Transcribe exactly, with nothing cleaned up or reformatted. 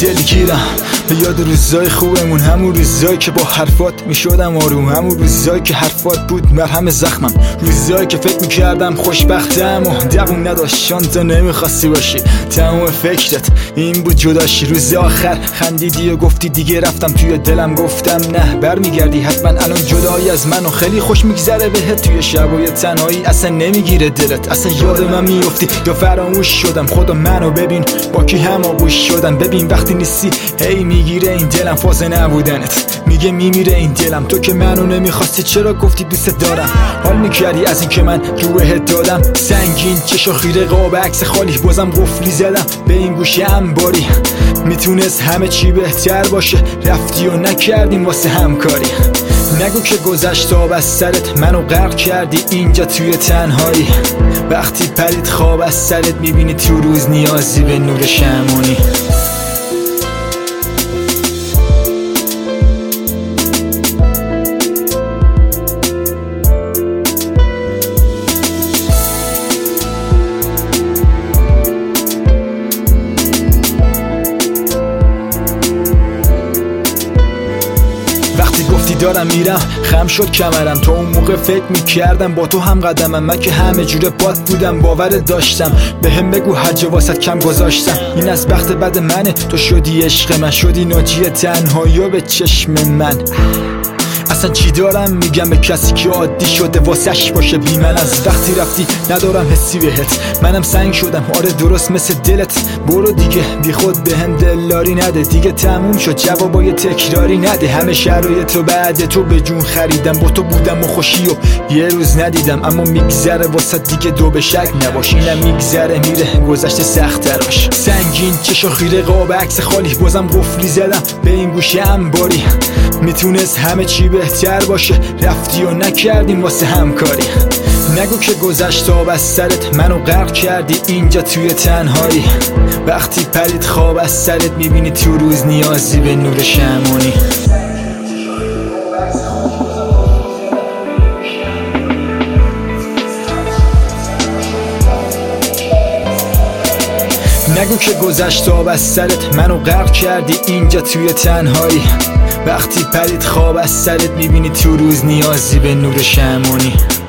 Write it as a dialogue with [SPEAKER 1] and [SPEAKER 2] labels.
[SPEAKER 1] دلگیرم. یاد روزای خوبمون، همون روزایی که با حرفات میشدم آروم، همون روزایی که حرفات بود مرهم زخمم، روزایی که فکر میکردم خوشبختم و دووم نداشت چون تو نمیخواستی باشی. تمام فکرت این بود جداشی. روز آخر خندیدی و گفتی دیگه رفتم، توی دلم گفتم نه برمیگردی حتما. الان جدایی از من و خیلی خوش میگذره بهت، توی شبای تنهایی اصلا نمیگیره دلت. اصلا یاد من میفتی یا فراموش شدم؟ خدا منو ببین با کی هماغوش شدم. ببین وقتی نیستی هی میگیره این دلم فاز نبودنت، میگه میمیره این دلم. تو که منو نمیخواستی چرا گفتی دوست دارم؟ حال میکردی از این که من روحت دادم سنگین چشا خیره قاب عکس خالی، بازم قفلی زدم به این گوشه انباری. میتونست همه چی بهتر باشه، رفتی و نکردیم واسه همکاری. نگو که گذشت آب از سرت، منو غرق کردی اینجا توی تنهایی. وقتی پرید خواب از سرت میبینی تو روز نیازی به نور شمعونی. گفتی دارم میرم خم شد کمرم، تو اون موقع فکر میکردم با تو هم قدمم. من که همه جوره باد بودم باورت داشتم، به هم بگو حج واسط کم گذاشتم. این از بخت بد منه، تو شدی عشق من، شدی ناجی تنهایی و به چشم من. اصلا چی دارم میگم به کسی که عادی شده واسش باشه بی من؟ از وقتی رفتی ندارم حسی بهت، منم سنگ شدم آره درست مثل دلت. برو دیگه بی خود به هم دلاری نده، دیگه تموم شد جوابای تکراری نده. همه شرایط رو بعد تو به جون خریدم، با تو بودم و خوشی و یه روز ندیدم. اما میگذره واسه دیگه دو به شک نباش، اینم میگذره میره گذشته سخت تراش. سنگین چشا خیره قاب عکس خالی، بازم قفلی زدم به این گوشه انباری. میتونست همه چی بهتر باشه، رفتی و نکردیم واسه همکاری. نگو که گذشت آب از سرت، منو غرق کردی اینجا توی تنهایی. وقتی پرید خواب از سرت میبینی تو روز نیازی به نور شمعونی. نگو که گذشت آب از سرت، منو غرق کردی اینجا توی تنهایی. وقتی پرید خواب از سرت میبینی تو روز نیازی به نور شمعونی.